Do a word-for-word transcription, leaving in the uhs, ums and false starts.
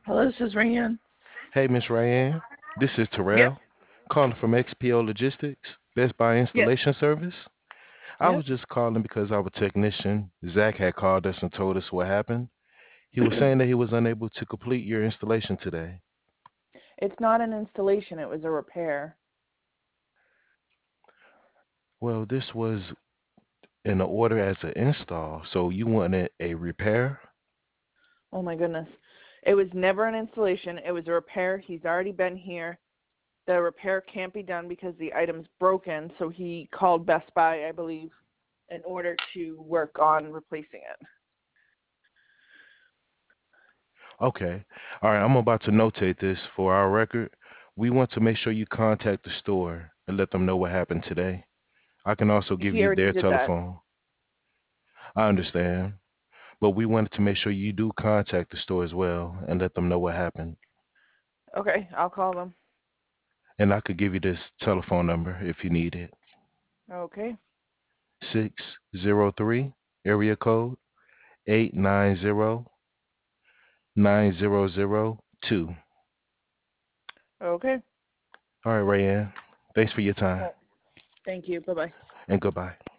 Hello, this is Ryan. Hey, Miss Ryan. This is Yep. Terrell calling from X P O Logistics, Best Buy Yes. Installation Service. I was Yep. just calling because our technician, Zach, had called us and told us what happened. He was saying that he was unable to complete your installation today. It's not an installation, it was a repair. Well, this was in the order as an install, so you wanted a repair? Oh my goodness. It was never an installation, it was a repair. He's already been here. The repair can't be done because the item's broken, so he called Best Buy, I believe, in order to work on replacing it. Okay. All right, I'm about to notate this for our record. We want to make sure you contact the store and let them know what happened today. I can also give He you already their did that. telephone. I understand. But we wanted to make sure you do contact the store as well and let them know what happened. Okay, I'll call them. And I could give you this telephone number if you need it. Okay. six zero three area code eight nine zero nine zero zero two. Okay. All right, Rayanne. Thanks for your All time right. Thank you. Bye-bye. and goodbye.